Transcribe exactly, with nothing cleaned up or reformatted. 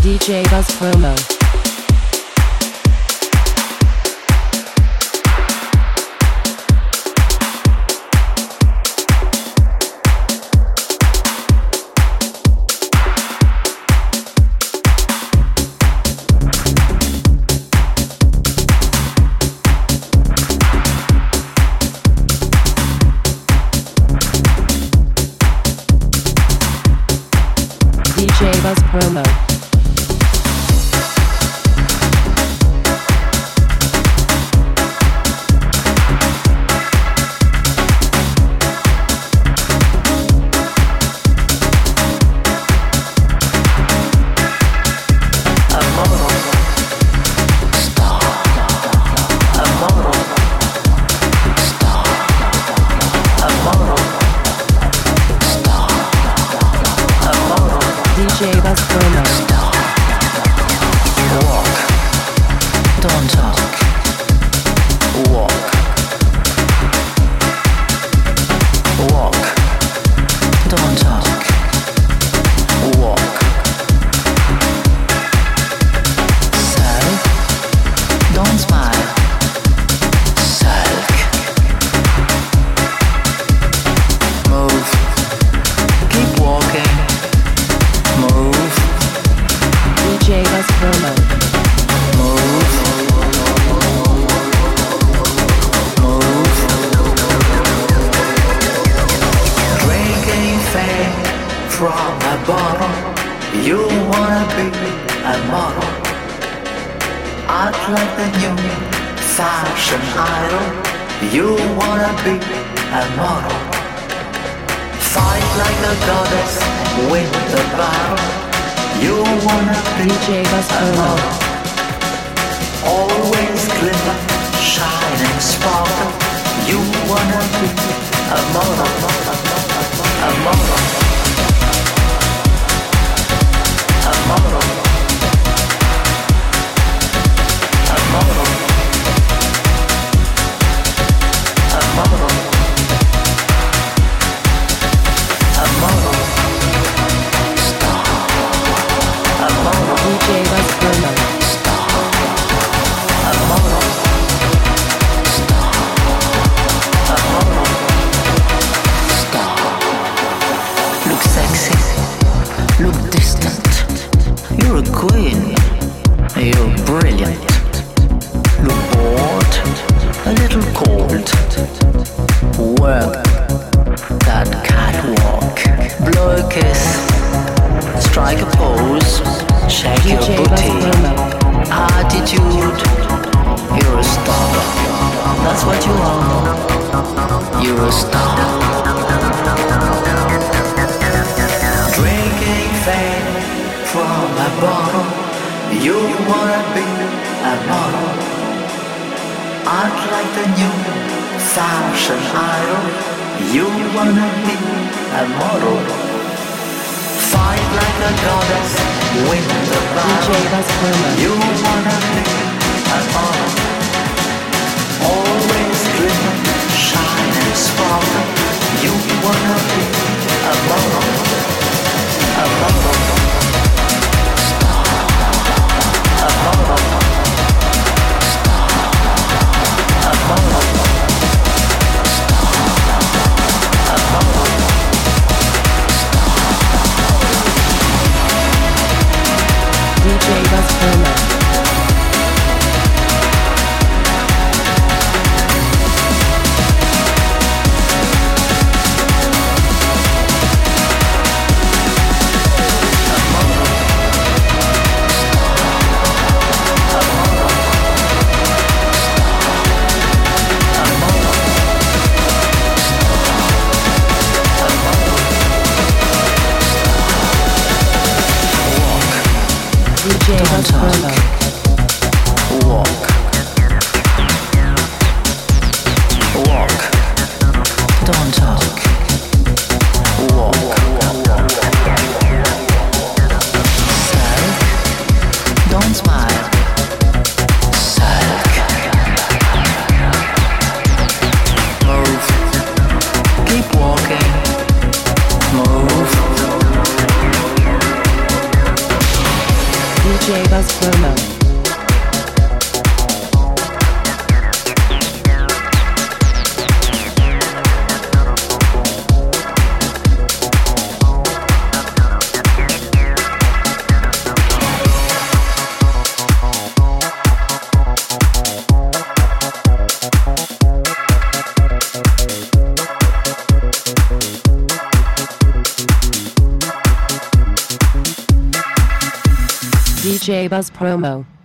D J Buzz Promo. D J Buzz Promo. D J Buzz Promo. Walk, don't talk. Walk, walk, don't talk. Walk. Sulk, don't smile. Sulk. Move, keep walking. Move. D J Buzz Promo. Move. Move. Drinking fame from a bottle. You wanna be a model. Act like the new fashion idol. You wanna be a model. Fight like a goddess, win the battle. You wanna be D J Buzz a Promo. model. Always glimmer, shine and sparkle. You wanna be a model, a model, a model, a model, a model, a model. Star, a model. D J Buzz Promo. A model. Star. A model. Star. Look sexy. Look distant. You're a queen. You're brilliant. Look bored. A little cold. Work that catwalk. Blow a kiss. Strike a pose. Shake D your J Buzz booty. Promo. Attitude, you're a star. That's what you are. You're a star. Drinking fame from a bottle. You wanna be a model. Act like the new fashion idol. You wanna be a model. Fight like a goddess, win the D J battle. Buzz Promo. You wanna be a model. Always glimmer, shine and sparkle. You wanna be a model. A model. Star. A model. Star. A model. Star. A model. D J Buzz Promo. D J Buzz Promo. Walk. Walk. Don't talk. Walk. Sulk. Don't smile. Sulk. Move. Keep walking. Move. D D J Buzz Promo. D J Buzz Promo.